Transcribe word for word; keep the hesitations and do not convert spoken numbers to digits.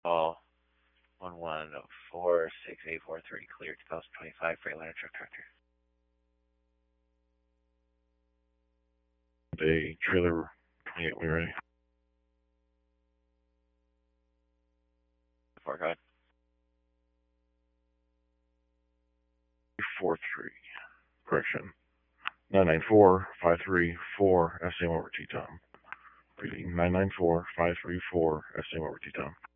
All one one four six eight four three clear two thousand twenty-five Freightliner truck tractor. A trailer twenty-eight, we ready? Four code. Four three. Correction. Nine nine four five three four. S M over T Tom. Reading nine nine four five three four. S M over T Tom.